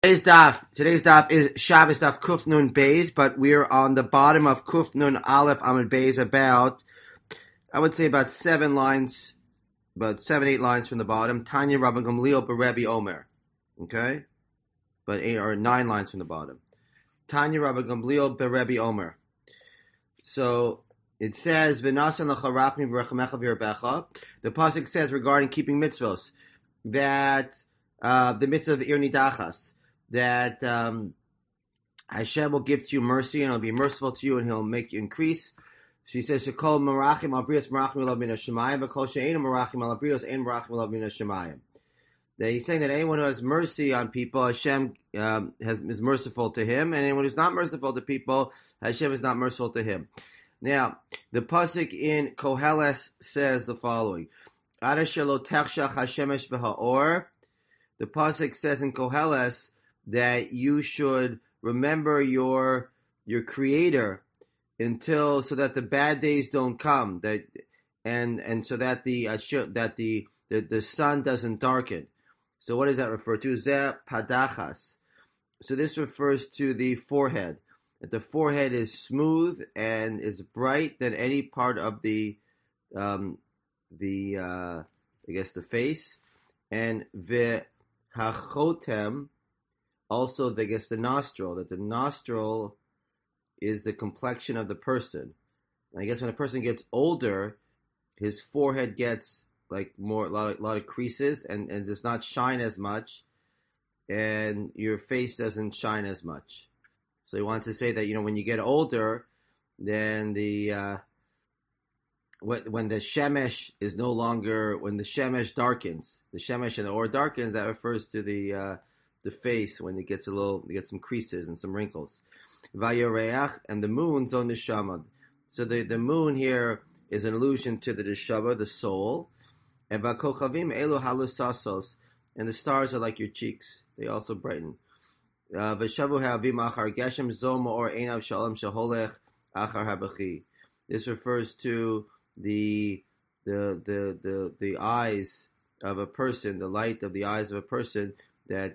Today's daf is Shabbos daf Kuf Nun Beis, but we're on the bottom of Kuf Nun Aleph Amud Beis, I would say about 8 lines from the bottom. Tanya Rabban Gamliel Berebi Omer, okay, but 8 or 9 lines from the bottom. Tanya Rabban Gamliel Berebi Omer. So it says V'nasan lacharachmi v'rechamecha v'yirbecha. The pasuk says regarding keeping mitzvos that the mitzvah of Ir Nidachas, that Hashem will give to you mercy and He'll be merciful to you and He'll make you increase. She says, "Shekol marachim al brios marachim elav min hashemayim, v'kol she'einu marachim al brios ein marachim elav min hashemayim." That he's saying that anyone who has mercy on people, Hashem is merciful to him, and anyone who's not merciful to people, Hashem is not merciful to him. Now, the pasuk in Koheles says the following: "Ada shelo techshach hashemesh v'haor." The pasuk says in Koheles that you should remember your Creator until so that the bad days don't come, that and so that the sun doesn't darken. So what does that refer to? Zeh padachas. So this refers to the forehead. That the forehead is smooth and is bright than any part of the face, and hachotem, also the nostril, that the nostril is the complexion of the person. And I guess when a person gets older, his forehead gets like a lot of creases and does not shine as much, and your face doesn't shine as much. So he wants to say that, when you get older, then when the shemesh is no longer, when the shemesh darkens, the shemesh and the or darkens, that refers to the face when it gets some creases and some wrinkles. Vayoreach, and the moon zon neshama. So the moon here is an allusion to the neshama, the soul. And vakochavim elu halusasos, and the stars are like your cheeks; they also brighten. V'shavu ha'avim achar geshem zoma or einav shalom shaholech achar habachi. This refers to the eyes of a person, the light of the eyes of a person that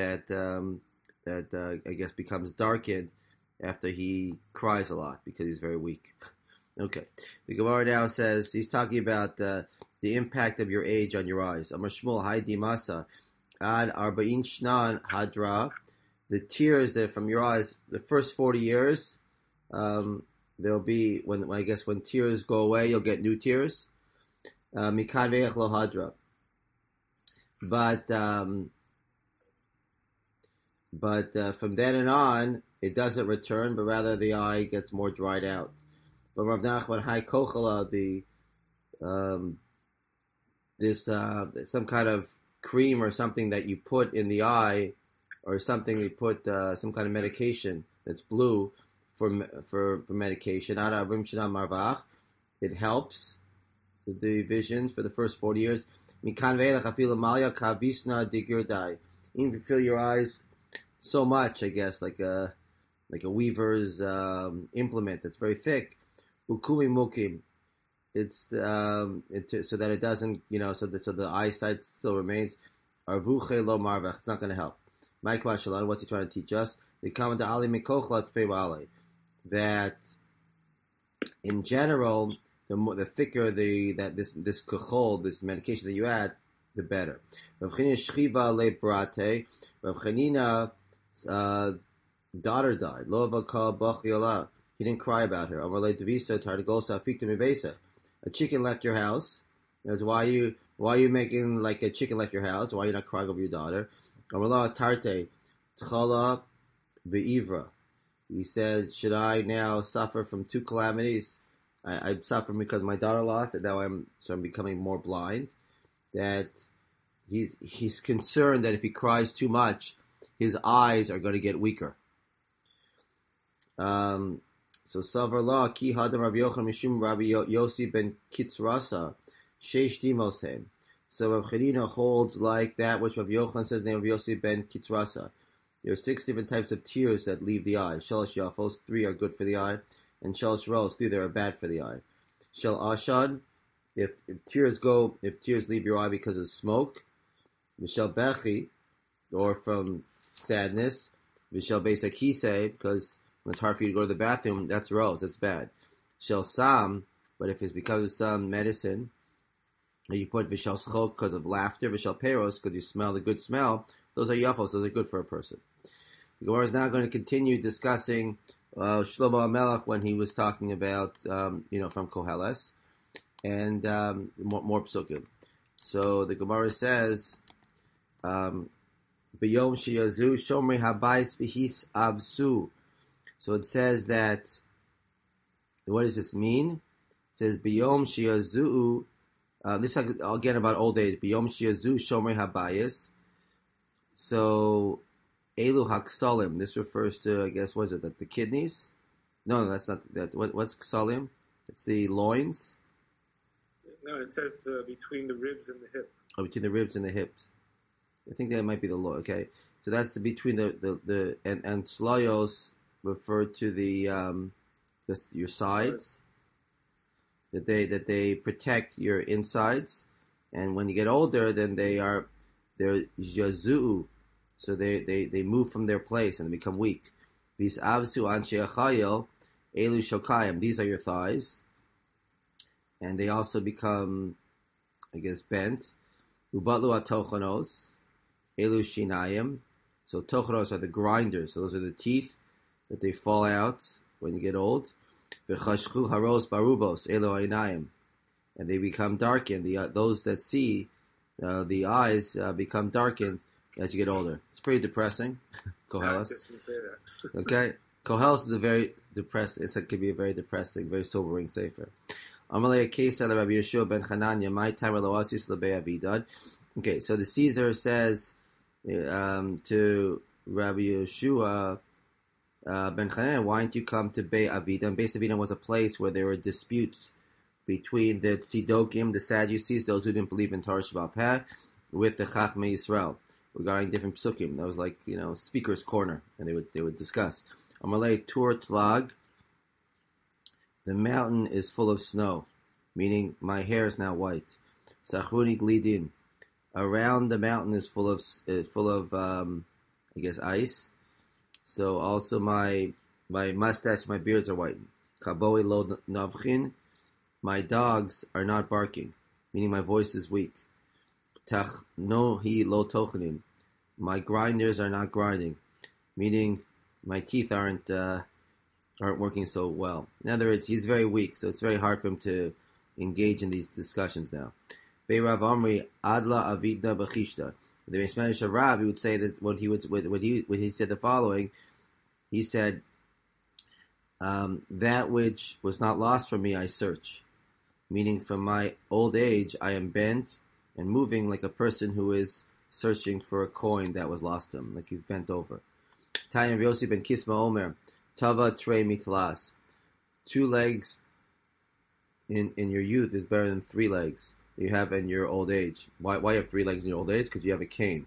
I guess becomes darkened after he cries a lot because he's very weak. Okay, the Gemara now says he's talking about the impact of your age on your eyes. Amar Shmuel Haidi Masa Ad Arba'in Shnan Hadra. The tears that from your eyes, the first 40 years, there'll be when tears go away, you'll get new tears. Mikan ve'ech lo hadra. But from then and on, it doesn't return, but rather the eye gets more dried out. But Rav Nachman Hai Kochala, some kind of cream or something that you put in the eye, or something you put some kind of medication that's blue for medication. It helps the visions for the first 40 years. Even if you feel your eyes so much, I guess, like a weaver's implement that's very thick. Ukumi mukim. It's so that it doesn't, so the eyesight still remains. Arvuche lo marvach. It's not going to help. Mike Mashalan, what's he trying to teach us? The comment Ali Mikochla Tfei that in general, the thicker this kuchol, this medication that you add, the better. Rav Chanina Shchiva Le Brate. Rav Chanina's daughter died. Lo Vaka Bach Viola. He didn't cry about her. Amar Le Devisa Tardagosa Fikta Mivesa. A chicken left your house. That's why are you making like a chicken left your house? Why are you not crying over your daughter? Amar Tarte Tchala Be'ivra. He said, should I now suffer from two calamities? I'm suffering because my daughter lost, and now I'm becoming more blind. That he's concerned that if he cries too much, his eyes are going to get weaker. So Savar La Ki Hadam Rabbi Yochanan Mishum Rabbi Yossi ben Kitzrasa Sheish Dimosen. So Rav Chanina holds like that which Rabbi Yochanan says name of Yossi ben Kitzrasa. There are 6 different types of tears that leave the eye. Shalosh Yafos, 3 are good for the eye, and Shalosh Ros, 3 that are bad for the eye. Shel Ashad, if tears leave your eye because of smoke. Mishal Bechi, or from sadness. Vishel Beis Akise, because when it's hard for you to go to the bathroom, that's rose, that's bad. Shel Sam, but if it's because of some medicine, you put Vishel Schok because of laughter, Vishel Peros because you smell the good smell, those are yafos, those are good for a person. The Gemara is now going to continue discussing Shlomo HaMelech when he was talking about, from Koheles, and more psukim. So the Gemara says, B'yom sheyazu shomrei habayis v'his avsu. So it says that, what does this mean? It says, B'yom sheyazu, this is again about old age, B'yom sheyazu shomrei habayis. So, Elu haksalim, this refers to, I guess, what is it, the kidneys? No, that's not, that. What's ksalim? It's the loins? No, it says between the ribs and the hip. Oh, between the ribs and the hips. I think that might be the loin, okay. So that's between the and sloyos refer to your sides, that they protect your insides, and when you get older, then they're yazu, so they move from their place and they become weak. These avsu anshe achayil elu shokayim, these are your thighs, and they also become, I guess, bent. Ubatlu atochonos elu shinayim, so tochonos are the grinders, so those are the teeth that they fall out when you get old. V'chashchu haros barubos elu einayim, and they become darkened. Those that see, the eyes become darkened as you get older. It's pretty depressing. Koheles. Okay, Koheles is a very depressing. It could be a very depressing, very sobering sefer. Amalei Kesa Rabbi Yeshua ben Chananya, my time Loasis Lebei Avidad. Okay, so the Caesar says to Rabbi Yeshua ben Chananya, why don't you come to Bei Avidan? Bei Avidan was a place where there were disputes between the Tzidokim, the Sadducees, those who didn't believe in Torah Shabbat Peh, with the Chachmei Yisrael regarding different psukim. That was like, speaker's corner, and they would discuss. Amalei Tur Tlag, the mountain is full of snow, meaning my hair is now white. Sachruni Glidin, around the mountain is full of I guess ice. So also my mustache, my beards are whitened. Kaboi lo navchin, my dogs are not barking, meaning my voice is weak. Tach no hi lo tochenim, my grinders are not grinding, meaning my teeth aren't working so well. In other words, he's very weak, so it's very hard for him to engage in these discussions now. Bei Rav Amri adla avidna b'chishta. The Spanish of Rav, he would say that when he said the following, he said, that which was not lost from me I search, meaning from my old age I am bent and moving like a person who is searching for a coin that was lost to him, like he's bent over. Tanya Yossi ben Kisma Omer, Tava Trey Mitlas. 2 legs in your youth is better than 3 legs you have in your old age. Why you have 3 legs in your old age? Because you have a cane.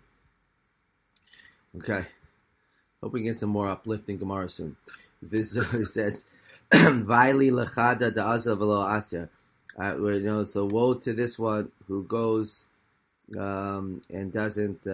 Okay. Hope we get some more uplifting Gemara soon. This says, Vaili lechada da'asa v'lo asya. So woe to this one who goes and doesn't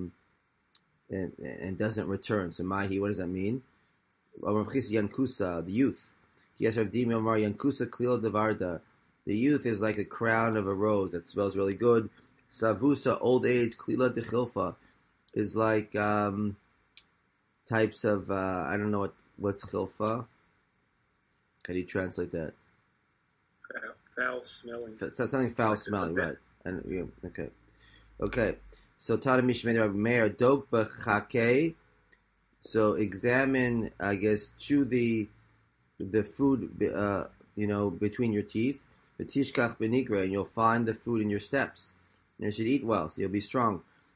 return. So Mahi, what does that mean? Yankusa, the youth. Yes, Rav Dimi Omar Yankusa Klil Devarda. The youth is like a crown of a rose that smells really good. Savusa, old age, Klila Dechilfa, is like types of I don't know what's chilfa. How do you translate that? Foul smelling. Something foul smelling, right? And okay. So Tana Mishmei Rabbi Meir Dog B'Chakei. So examine, I guess, chew the food, between your teeth. V'tishkach b'nigra, and you'll find the food in your steps. And you should eat well, so you'll be strong.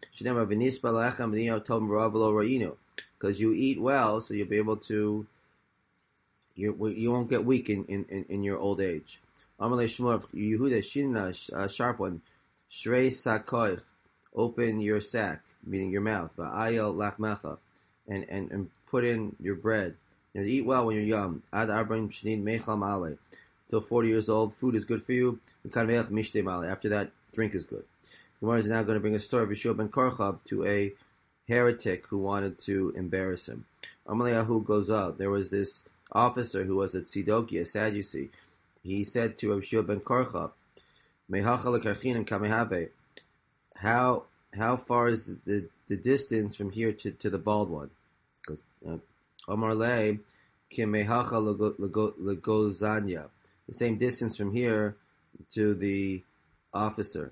Because you eat well, so you'll be able to. You won't get weak in your old age. Amalei Shmuel Yehuda Shinna, sharp one. Shrei sakoich, open your sack, meaning your mouth. Va'ayel lachmecha, and put in your bread. Eat well when you're young. Ad arba'im shnin mechal male. Till 40 years old, food is good for you. After that, drink is good. Gemara is now going to bring a story of Yeshua ben Korchab to a heretic who wanted to embarrass him. Amaleyahu goes out. There was this officer who was a Tzidoki, a Sadducee. He said to Rav Shua ben Korcha, Mehacha lekarchin and kamehabe, how far is the distance from here to the bald one? Because Omar Le kim mehacha legozanya, the same distance from here to the officer.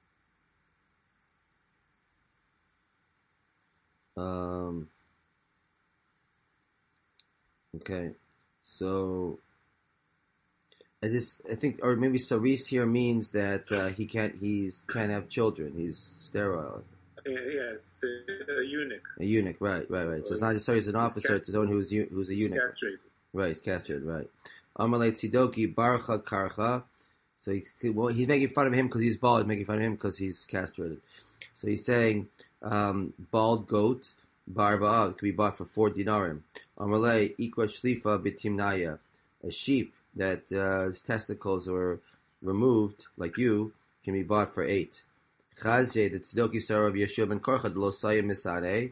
Okay, so I think, or maybe Saris here means that he can't have children. He's sterile. Yeah, it's a eunuch. A eunuch, right. So it's not necessarily as an officer; it's his own who's a eunuch. Castrated. Right, he's castrated. Right. Amalei Tzidoki Barcha Karcha. So he's making fun of him because he's bald. He's making fun of him because he's castrated. So he's saying bald goat barba could be bought for 4 dinarim. Amalei Ikra Shlifa Bitimnaya, a sheep that his testicles were removed, like you, can be bought for 8. Chazé, the Tzidoki Sarah of Yeshua ben Korcha, the Losaya Misare.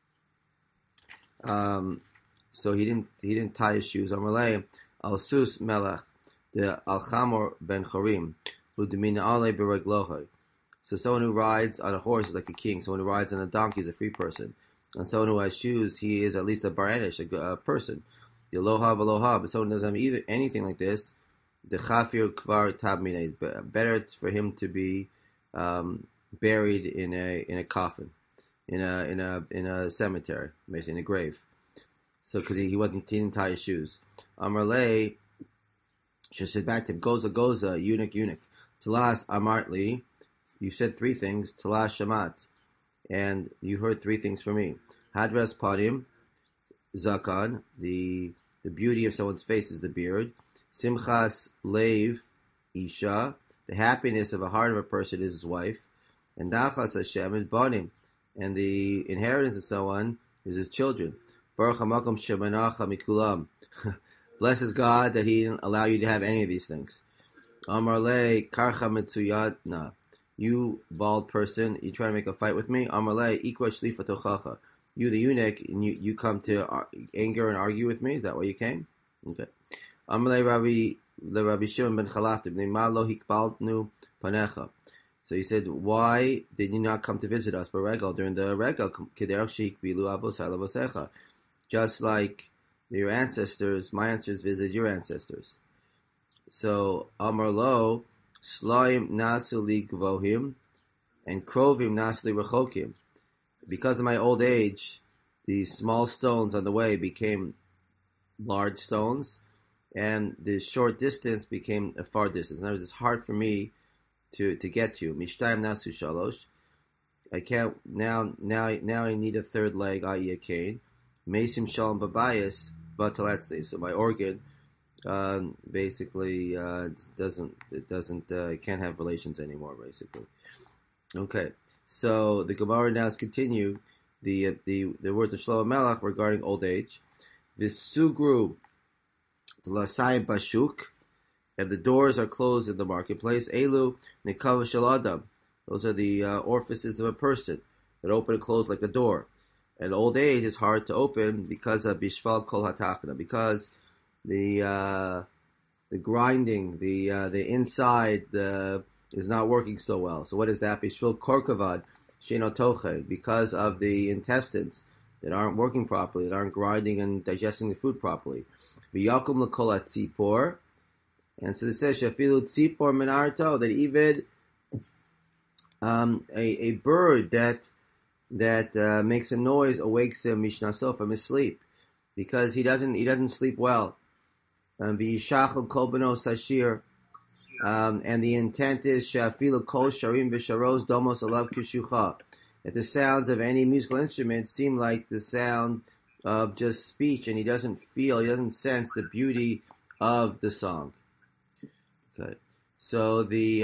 So he didn't tie his shoes. Amalei Al Sus Melech, the Al Chamor ben Chorim, who Demina Ale Bereglohai. So someone who rides on a horse is like a king. Someone who rides on a donkey is a free person. And someone who has shoes, he is at least a baranish, a person. The aloha v'aloha, but someone doesn't have anything like this. The chafir kvar tabmine, better for him to be buried in a coffin, in a cemetery, basically in a grave. So because he didn't tie his shoes. Amarle, she said back to him, goza, eunuch. Talas amartli, you said 3 things. Talas shamat, and you heard 3 things from me. Hadras padim, zakan, the beauty of someone's face is the beard. Simchas leiv isha, the happiness of a heart of a person is his wife. And nachas Hashem is banim, and the inheritance of someone is his children. Baruch hamakom shemanacha mikulam. Blesses God that He didn't allow you to have any of these things. Amar le karcha mitzuyadna. You bald person, you try to make a fight with me. Amar le ikra shlifa tochacha. You the eunuch, and you come to anger and argue with me. Is that why you came? Okay. Amar le Rabbi Shimon ben Chalafti b'nei ma lo hikbaltnu panecha. So he said, why did you not come to visit us during the regal? Just like your ancestors, my ancestors visited your ancestors. So Amar lo slaim nasu li gvohim and krovim nasu li rechokim. Because of my old age, the small stones on the way became large stones, and the short distance became a far distance. In other words, it's hard for me to get to you. Mishtayim nasu shalosh. I can't now. I need a third leg, i.e., a cane. Mesim shalom babayis batalatzli. So my organ basically can't have relations anymore. Basically, okay. So the Gemara now is continue the words of Shlomo Melech regarding old age. Visugru lasayim bashuk. And the doors are closed in the marketplace. Elu nekav shel adam. Those are the orifices of a person that open and close like a door. And old age is hard to open because of bishval kol hatakna, because the grinding, the inside is not working so well. So what is that? Bishval korkavad sheno toche, because of the intestines that aren't working properly, that aren't grinding and digesting the food properly. V'yakum lekol hatzipor. And so it says, Shafilu tzipor menarto, that even a bird that makes a noise awakes him mishnaso from his sleep, because he doesn't sleep well. V'yishachol kol beno sashir, and the intent is Shafilu kol sharim v'sharos domos alav kishucha, that the sounds of any musical instrument seem like the sound of just speech, and he doesn't sense the beauty of the song. Okay, so the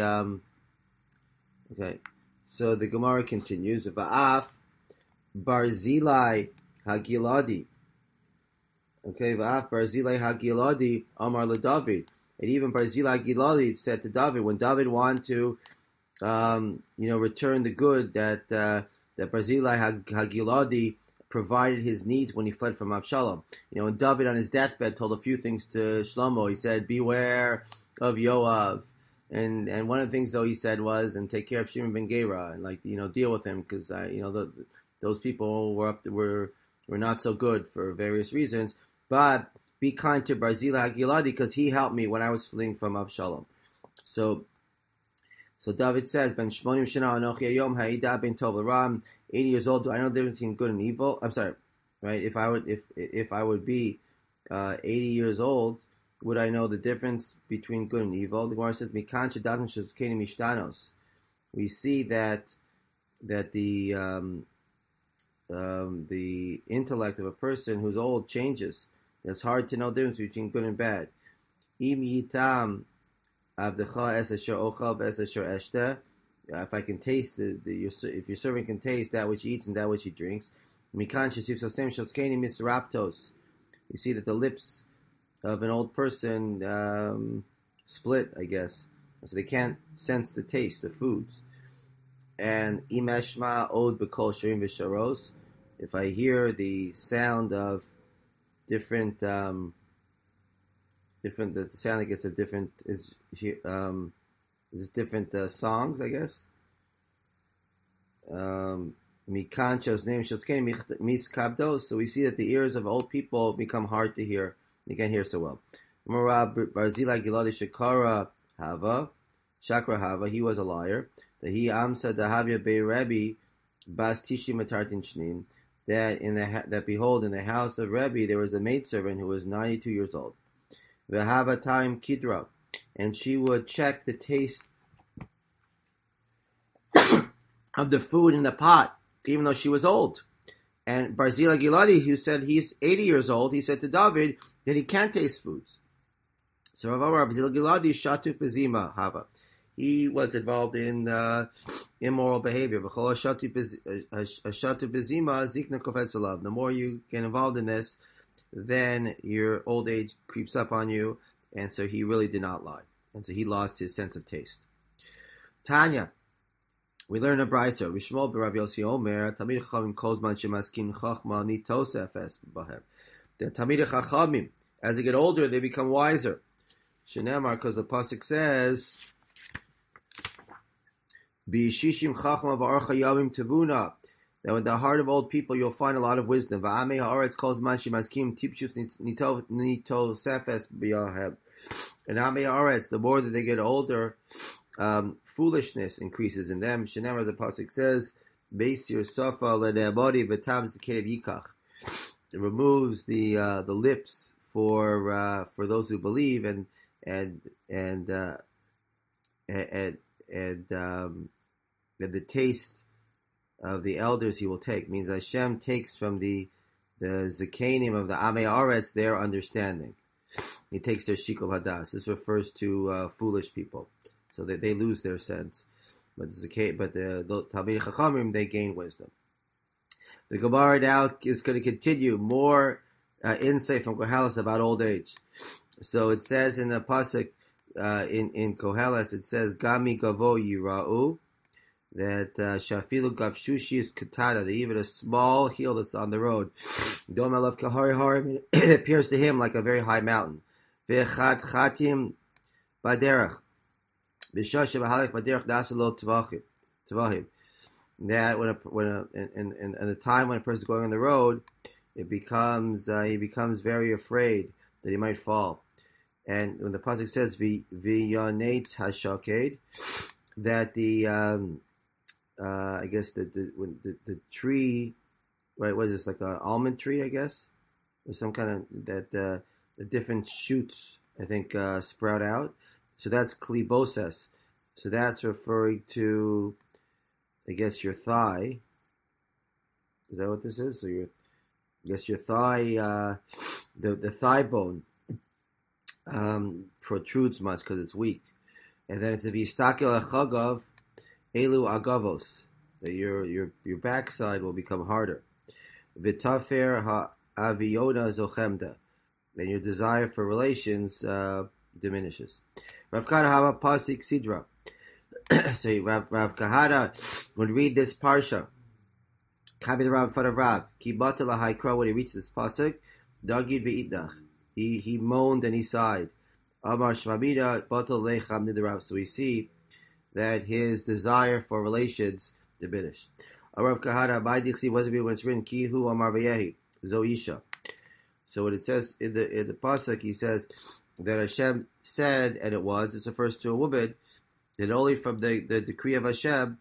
Gemara continues. Va'af Barzilai Hagiladi. Okay, Va'af Barzilai Hagiladi Amar LeDavid. And even Barzilai Hagiladi said to David, when David wanted to, return the good that that Barzillai Hagiladi provided his needs when he fled from Avshalom. And David on his deathbed told a few things to Shlomo. He said, "Beware of Yoav." And one of the things though he said was, and take care of Shimon ben Gera, and deal with him, because those people were not so good for various reasons. But be kind to Barzillai Hagiladi because he helped me when I was fleeing from Avshalom. So David says, Ben Shmonim Shana Anochi Ayom Ha'ida Ben Tov L'Ram. 80 years old. Do I know the difference between good and evil? I'm sorry, right? If I would be 80 years old, would I know the difference between good and evil? The Gemara says, "Mikan shedatn shezkeni mishtanos." We see that the intellect of a person who's old changes. It's hard to know the difference between good and bad. Im yitam avdecha es asher ochal v'es asher eshte. If I can taste if your servant can taste that which he eats and that which he drinks, mikan shesif sosem shoskeni misraptos. You see that the lips of an old person split, I guess, so they can't sense the taste of foods. And imeshma od bekol shirim v'sharos. If I hear the sound of different, the sound I guess of different there's different songs, I guess. So we see that the ears of old people become hard to hear. You can't hear so well. Barzillai Giladi Shakara Hava, Shakra Hava, he was a liar. That he Amsa Dahavya Bei Rebbe Bas Tishi Matartin Shnim. That behold, in the house of Rebbe there was a maidservant who was 92 years old. V'hava time Kidra, and she would check the taste of the food in the pot, even though she was old. And Barzillai Giladi, who said he's 80 years old, he said to David that he can't taste foods. So Barzillai Giladi Shatu Pezima Hava. He was involved in immoral behavior. The more you get involved in this, then your old age creeps up on you, and so he really did not lie. And so he lost his sense of taste. Tanya, we learn a brayso. Rishmol b'Rav Yossi Omer, Tamid Chachamim Kozman Shemaskin Chachma Nitosef Es Bahem. The Tamid Chachamim, as they get older, they become wiser. Shenemar, because the pasuk says, B'Shishim Chachma v'Archa Yavim Tevuna. That with the heart of old people, you'll find a lot of wisdom. V'Amei Haaretz Kozman Shemaskim Tipshus Nitosef Es Bahem. And Amei Haaretz, the more that they get older, foolishness increases in them. Shenemar, the pasuk says, Beisir Safa LeNe'abodi V'Tam Zekav Yikach. It removes the lips for those who believe, and the taste of the elders he will take. It means Hashem takes from the Zekanim of the Amei Haaretz their understanding. He takes their shikol hadas. This refers to foolish people, so that they lose their sense. But the Talmidei Chachamim, they gain wisdom. The Gemara now is going to continue more insight from Koheles about old age. So it says in the pasuk in Koheles, it says Gami Gavo Yira'u, that Shafilu Gavshushi is Katana, that even a small hill that's on the road, Dom Elav Kahari Harim, it appears to him like a very high mountain. Ve'chat Chatim Baderach, B'shah Shebahalik Baderach Dasalo Tvahim. That in the time when a person is going on the road, he becomes very afraid that he might fall. And when the pasuk says V'yonetz Hashaked, that I guess the tree, right? What is this, like an almond tree? I guess, or some kind of the different shoots, I think, sprout out. So that's kliboses. So that's referring to, I guess, your thigh. Is that what this is? So I guess your thigh, the thigh bone protrudes much because it's weak. And then it's a vistakel achagav elu agavos, that your backside will become harder. Vitafer ha'aviona zochemda, and your desire for relations diminishes. Rav Kahana hava pasik sidra. So Rav Kahana would read this parsha Kabi the Rab in front of Rab. Ki bata lahaikra, when he reached this pasuk, dagid ve'itnach. He moaned and he sighed. Amar shmamida batal lecham nid the Rab. So we see that his desire for relations diminished. Arav Kahana, my dixi wasn't when it's written, Ki hu amar vayehi, Zoisha. So when it says in the pasuk, he says that Hashem said, and it was, it's refers to a woman, that only from the decree of Hashem,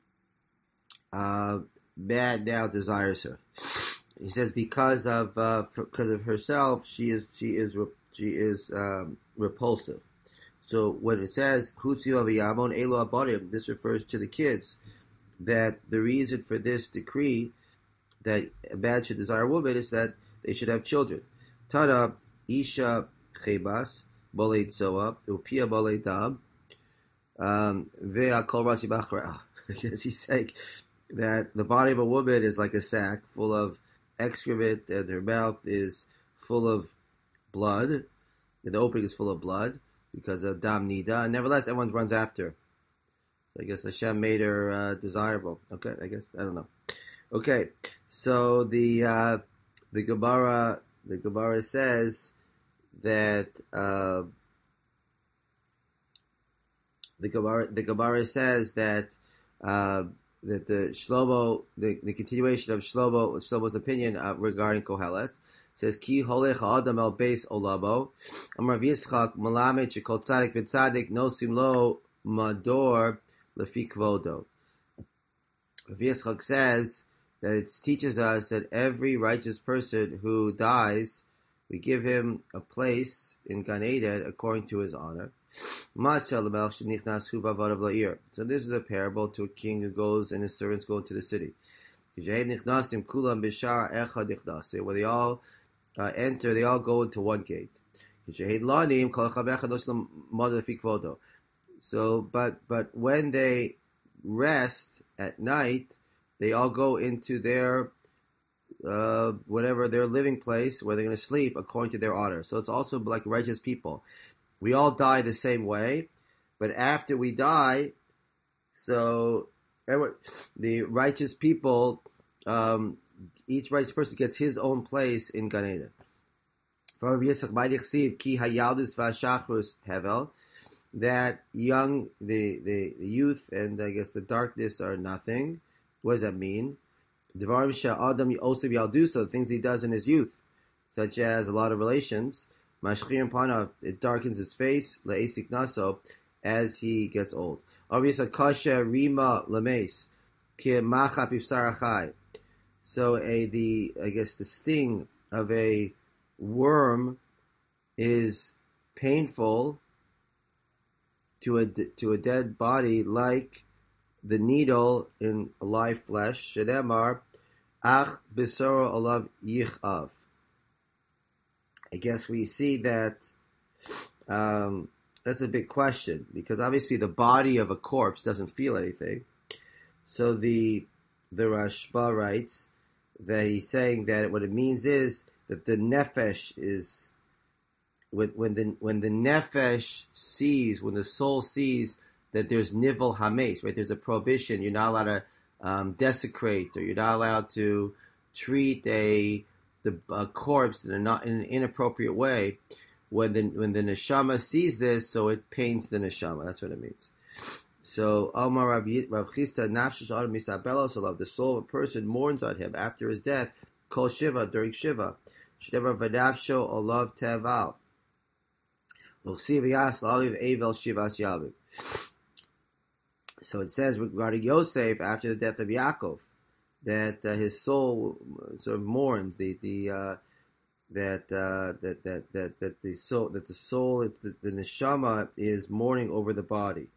man now desires her. He says because of herself, she is repulsive. So when it says Hutziu aviyamon elo abodim, this refers to the kids. That the reason for this decree that a man should desire a woman is that they should have children. Tada isha chebas bolei tzoa upia bolei dam ve'akol rasi bachra. Because he's saying that the body of a woman is like a sack full of excrement, and her mouth is full of blood, and the opening is full of blood because of dam nida. And nevertheless, everyone runs after her. So I guess Hashem made her desirable. Okay, I guess I don't know. Okay, so the Gemara says that the Gemara says that that the Shlomo, the continuation of Shlomo's opinion regarding Koheles says Ki holech adam el beis olabo Amar Yitzchak malamed shekol tzadik v'tzadik nosim lo mador lefi kvodo. Yitzchak says that it teaches us that every righteous person who dies, we give him a place in Gan Eden according to his honor. So this is a parable to a king who goes and his servants go into the city. Where they all enter, they all go into one gate. So, but when they rest at night, they all go into their whatever their living place where they're going to sleep according to their honor. So it's also like righteous people. We all die the same way, but after we die, so the righteous people, each righteous person gets his own place in Gan Eden. That the youth and I guess the darkness are nothing. What does that mean? The things he does in his youth, such as a lot of relations, it darkens his face, as he gets old. So the sting of a worm is painful to a dead body, like the needle in live flesh. Shedemar ach besoro alav yichav. I guess we see that that's a big question, because obviously the body of a corpse doesn't feel anything. So the Rashba writes that he's saying that what it means is that the nefesh is when the nefesh sees, when the soul sees that there's nivel hames, right? There's a prohibition. You're not allowed to desecrate, or you're not allowed to treat a corpse in an inappropriate way. When the neshama sees this, so it pains the neshama. That's what it means. So Amar Rav Chisda nafshesh adam misabelo olav, the soul of a person mourns on him after his death. Kol shiva, during shiva. Shnever v'nafsho olav teval. L'chsiv yas la'aviv evel shivas yavim. So it says regarding Yosef after the death of Yaakov, that his soul sort of mourns the neshama is mourning over the body.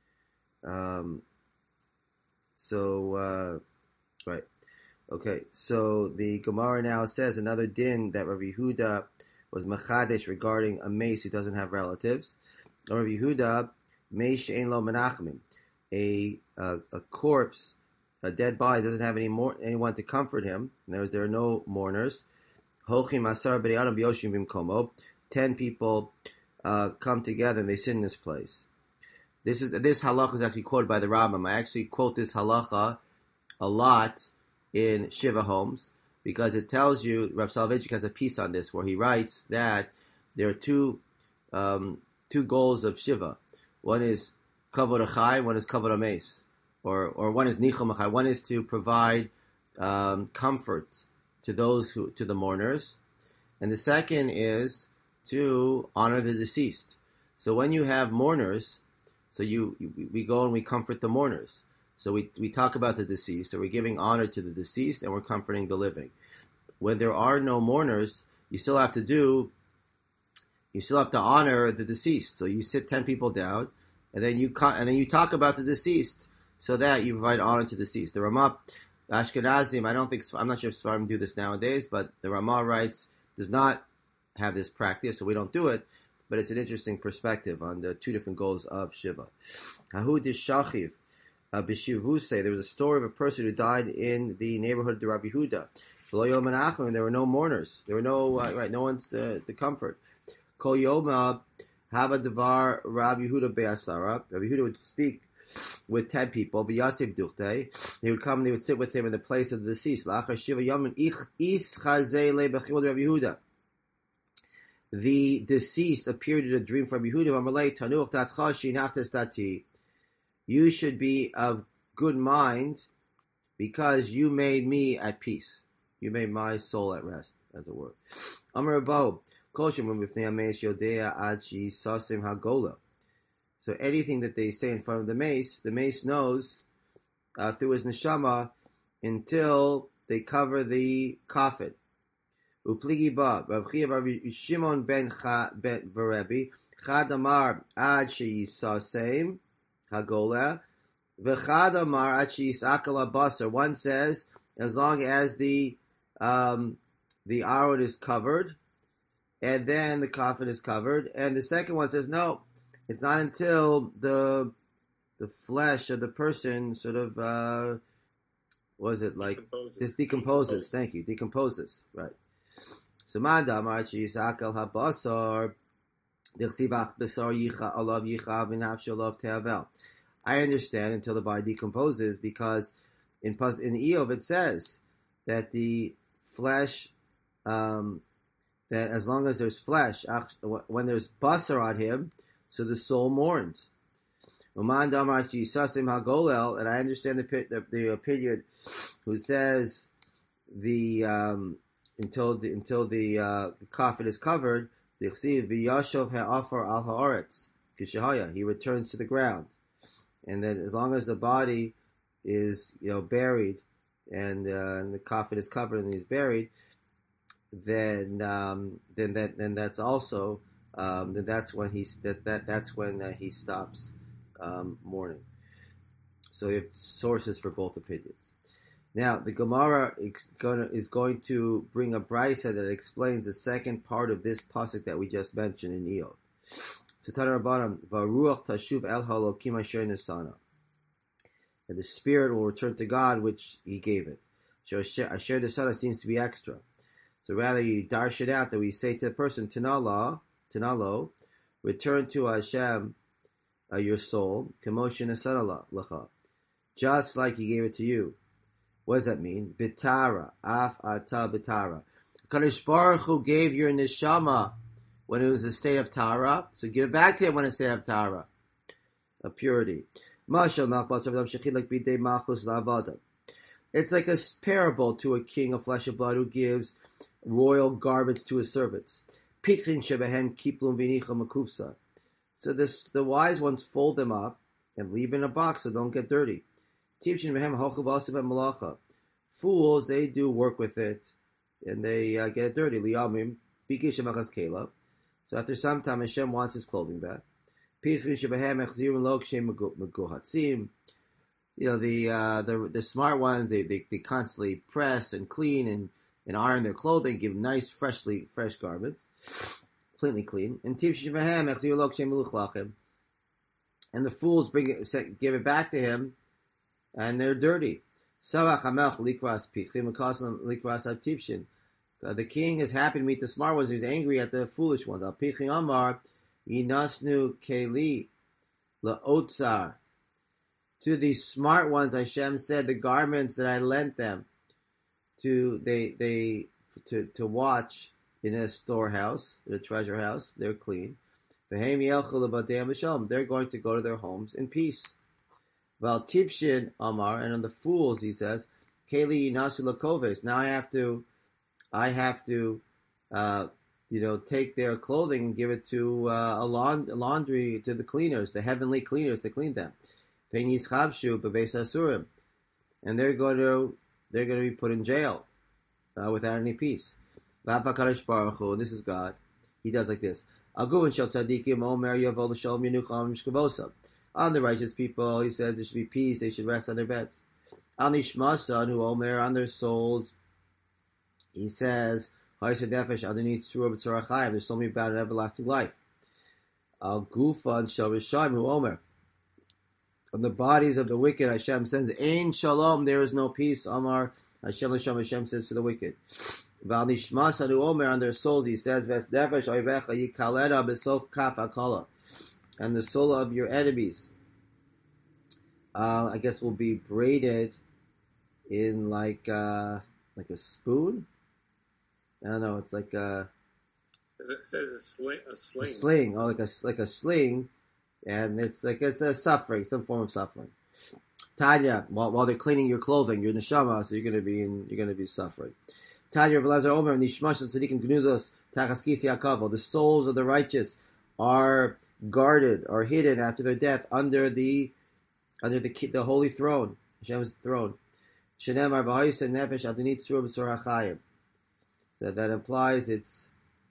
Right. Okay. So the Gemara now says another din that Rabbi Yehuda was machadesh regarding a mace who doesn't have relatives. Rabbi Yehuda, meish ein lo menachemim, a corpse, a dead body doesn't have anyone to comfort him. There are no mourners. 10 people come together and they sit in this place. This halacha is actually quoted by the Rambam. I actually quote this halacha a lot in Shiva homes, because it tells you, Rav Soloveitchik has a piece on this where he writes that there are two goals of Shiva. One is kavod achai, one is kavod ames, or one is nichum achai. One is to provide comfort to to the mourners, and the second is to honor the deceased. So when you have mourners, so we go and we comfort the mourners. So we talk about the deceased, so we're giving honor to the deceased and we're comforting the living. When there are no mourners, you still have to honor the deceased. So you sit 10 people down, and then you talk about the deceased, so that you provide honor to the deceased. The Ramah Ashkenazim, I'm not sure if Sfarim do this nowadays, but the Ramah writes, does not have this practice, so we don't do it, but it's an interesting perspective on the two different goals of Shiva. Hahu Dishachiv B'Shivuse, there was a story of a person who died in the neighborhood of Rabbi Yehuda. And there were no mourners. There were no one's to comfort. Kol Yoma Hava Devar Rabbi Yehuda Be'asara. Rabbi Yehuda would speak with 10 people. B'Yasif Duchte. They would come and they would sit with him in the place of the deceased. La'achar Shiva Yamin Is Chazei Le B'Chimod Rabbi Yehuda. The deceased appeared in a dream from Yehuda. Amalei Tanuch Datcha Shinachtes Dati. You should be of good mind because you made me at peace. You made my soul at rest, as it were. Amar Bo, Koshim B'Fnei Ameis Yodea Achi Sasim Hagola. So anything that they say in front of the mace knows through his neshama until they cover the coffin. Upligi ba Rav Chia Bar Shimon ben Berebi Chad Amar Ad Sheyisasim Hagola V'Chad Amar Ad Sheyisakal Basar. One says as long as the arrowhead is covered, and then the coffin is covered, and the second one says no, it's not until the flesh of the person sort of decomposes. Thank you, decomposes, right? So Manda Marchi Yisakal Habasar Dichsibach Basar Yicha Alav Yicha V'Nafshalav Te'avel. I understand until the body decomposes, because in Eov it says that the flesh, that as long as there's flesh, when there's basar on him, so the soul mourns. And I understand the opinion who says until the coffin is covered, he returns to the ground, and then as long as the body is buried, and the coffin is covered and he's buried, then that's also that's when he stops mourning. So you have sources for both opinions. Now the Gemara is going to bring a brisa that explains the second part of this pasuk that we just mentioned in Eov. So Tana Rabbanan Varuach Tashuv El Halokim Asher Nesana. And the spirit will return to God which He gave it. So Asher Nesana seems to be extra. So rather you darsh it out that we say to the person, Tanalo, return to Hashem your soul, Kamoshin Nesana Lacha, just like He gave it to you. What does that mean? Bitara, Af Ata Bitara. Kadosh Baruch Hu gave your neshama when it was a state of Tara, so give it back to Him when it's a state of Tara, of purity. It's like a parable to a king of flesh and blood who gives royal garments to his servants. So the wise ones fold them up and leave in a box so they don't get dirty. Fools, they do work with it and they get it dirty. So after some time, Hashem wants His clothing back. The smart ones, they constantly press and clean and iron their clothing, give nice fresh garments, completely clean. And the fools give it back to him, and they're dirty. The king is happy to meet the smart ones. He's angry at the foolish ones. To these smart ones, Hashem said, the garments that I lent them to watch in a storehouse, in a treasure house. They're clean. They're going to go to their homes in peace. Val Tipshin Amar, and on the fools, he says, Keli Nasilakoves. Now I have to, take their clothing and give it to a laundry, to the cleaners, the heavenly cleaners, to clean them. And they're going to be put in jail without any peace. And this is God. He does like this. On the righteous people, he says there should be peace. They should rest on their beds. On their souls, he says, there's something about an everlasting life. On the bodies of the wicked, Hashem says, Ein shalom, there is no peace. Amar Hashem says to the wicked. On their souls, he says, and the soul of your enemies, I guess, will be braided in like a spoon. I don't know. It's like It says a sling. A sling, or like a sling, and it's a suffering, some form of suffering. Tanya, while they're cleaning your clothing, your neshama, so you're going to be suffering. Tanya Rabbi Omer, Nishmash Tzadikim Gnuzos Tachaskisi Akavo. The souls of the righteous are guarded or hidden after their death under the holy throne, Hashem's throne. Shenemar B'Hayis Nefesh Adonit Tzur B'Sor HaChayim. That implies it's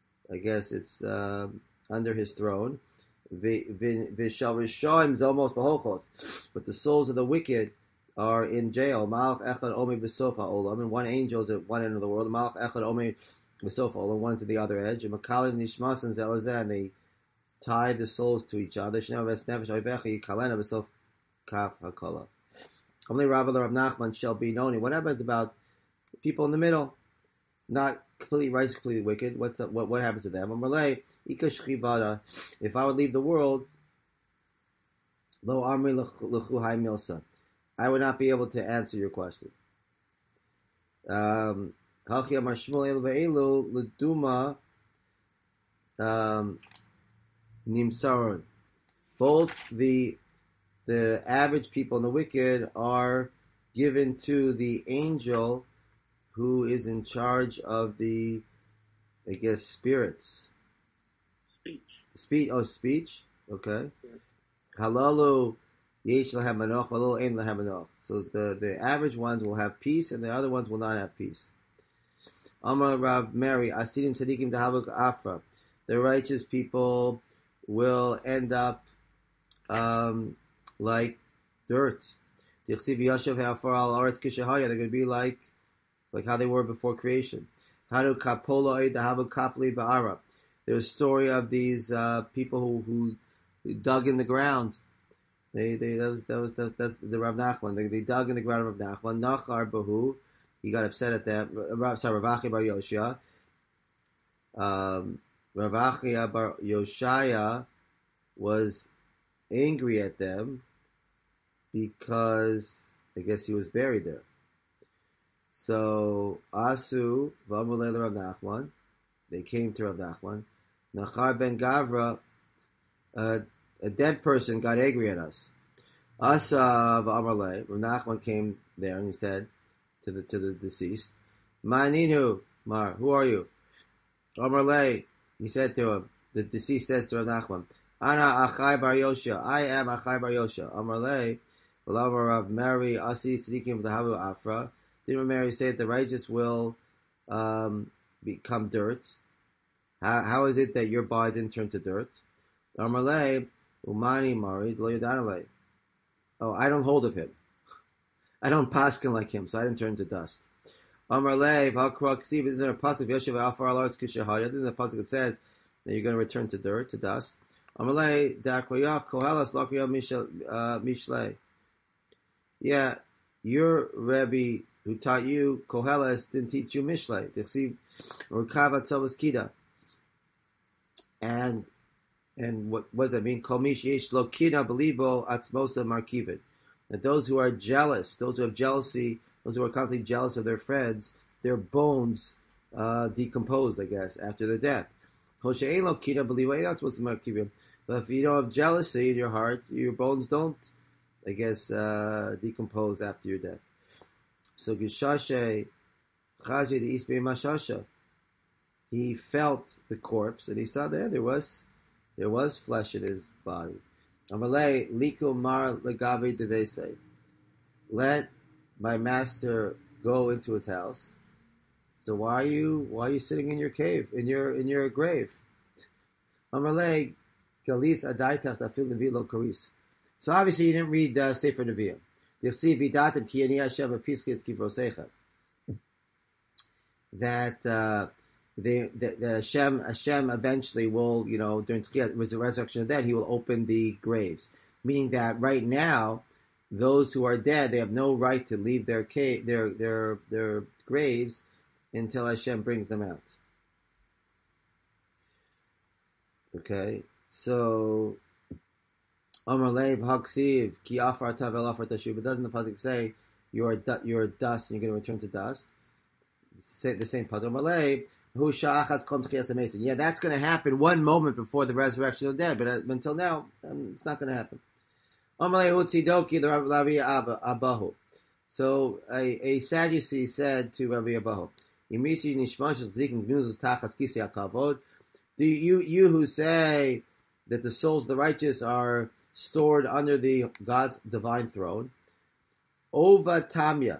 under his throne. V'shal Rishoim Zomos B'Hochos. But the souls of the wicked are in jail. Malach Echad Omer B'Sofa Olam, and one angel is at one end of the world. Malach Echad Omer B'Sofa Olam, one to the other edge. And Makalim Nishmasan Zelazeh, and they tie the souls to each other. Shnev Ves Nefesh Oivecha Yikalena B'Sof Kaf HaKola. Only Rabbi Rav Nachman shall be known. What happens about people in the middle, not completely righteous, completely wicked? What happens to them? If I would leave the world, lo amri lechu hay milsa, I would not be able to answer your question. Nimsaron. Both the average people and the wicked are given to the angel who is in charge of the, I guess, spirits. Speech. Okay. Halalu yesh lahem manoch, halalu ein lahem manoch. So the average ones will have peace, and the other ones will not have peace. Amar Rav Mary, Asidim Tzadikim Dahavuk Afra. The righteous people will end up like dirt. They're going to be like how they were before creation. There's a story of these people who dug in the ground. That's the Rav Nachman. They dug in the ground of Rav Nachman. Nachar Bahu, he got upset at that. Rav Achi Bar Yoshia. Rav Achi Bar Yoshaya was angry at them because I guess he was buried there. So Asu V'amulei Rav Nachman, they came to Rav Nachman. Nachar ben Gavra, a dead person, got angry at us. Asa V'amulei, Rav Nachman came there and he said to the deceased, Ma'aninu, Mar, who are you? Amulei, he said to him. The deceased says to Rav Nachman, Ana Achai Bar Yoshia, I am Achai Bar Yoshia. Amulei, V'lamar Rav Mary Asi Tzadikim V'dahavu Afra. Didn't Mary say that the righteous will become dirt? How is it that your body didn't turn to dirt? Amalei umani marid lo yadanalei. Oh, I don't hold of him. I don't paskin like him, so I didn't turn to dust. Amalei v'hakrok siv. Isn't there a pasuk Yoshev Alfar Alarts Kishahaya? Isn't there a pasuk that says that you're going to return to dirt, to dust? Amalei dakroyav kohelas lakroyav mishlei. Yeah, your Rebbe who taught you Koheles didn't teach you Mishlei. Or Kavat Tzavas Kida. And what does that mean? Komish Yesh Lo Kida Belibo Atzmosa Markivit. That those who are jealous, those who have jealousy, those who are constantly jealous of their friends, their bones decompose, I guess, after their death. But if you don't have jealousy in your heart, your bones don't, I guess, decompose after your death. So Gishashe Chazi the Isbe Mashasha, he felt the corpse and he saw there was flesh in his body. Amalei Liku Mar Lagavi Devese. Let my master go into his house. So why are you sitting in your cave, in your grave? Amalei Galis Adaitach Tafil Nevilo Karis. So obviously you didn't read Sefer Nevi'im. You'll see Vidatim Ki Ani Hashem Apiskis Kivrosecha. That the Hashem eventually will, during the resurrection of the dead, he will open the graves. Meaning that right now, those who are dead, they have no right to leave their graves until Hashem brings them out. Okay, so Amar Leib Haksiv Ki Afar Tavel Afar Tashub. But doesn't the pasuk say you're dust and you're going to return to dust? The same pasuk. Amar Leib Hu Sha'achat Kom Tchias HaMesim. Yeah, that's going to happen one moment before the resurrection of the dead, but until now, it's not going to happen. Amar Leib Hu Tzidoki the Rabbi Abahu. So a Sadducee said to Rabbi Abahu, "Imisi Nishmash Zikim Gnuzos Tachas Kisi HaKavod." Do you who say that the souls of the righteous are stored under the God's divine throne? Ova Tamya.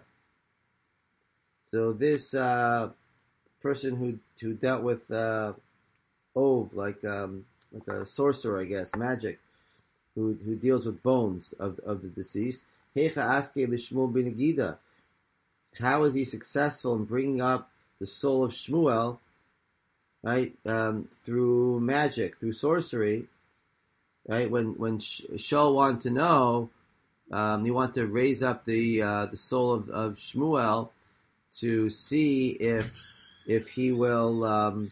So this person who dealt with Ov, like a sorcerer, I guess, magic, who deals with bones of the deceased. Hecha aske lishmuel ben Gida. How is he successful in bringing up the soul of Shmuel? Right, through magic, through sorcery, right? When Shaul wanted to know, he wanted to raise up the soul of Shmuel to see if he will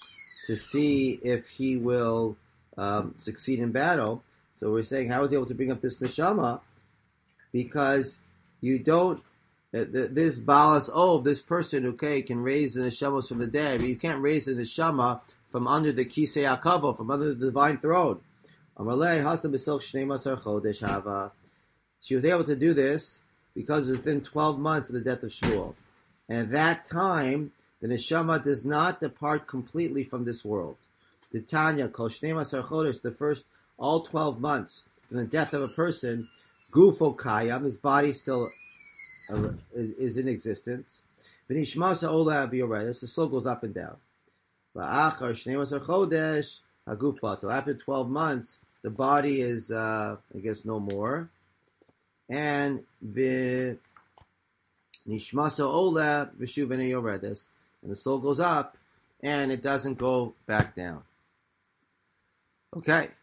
succeed in battle. So we're saying, how is he able to bring up this neshama? Because you don't. This Balas Ov, this person, okay, can raise the neshamas from the dead, but you can't raise the neshama from under the Kisei HaKavod, from under the divine throne. She was able to do this because within 12 months of the death of Shmuel. And at that time, the neshama does not depart completely from this world. The Tanya, Kol Shnei Masar Chodesh, the first, all 12 months from the death of a person, Gufo Kayam, his body still is in existence. V'nishmasa ola b'yoredes, the soul goes up and down. V'achar shnei masar chodesh haguf batel. After 12 months, the body is, I guess, no more. And v'nishmasa ola v'shuv v'nei yoredes, and the soul goes up, and it doesn't go back down. Okay.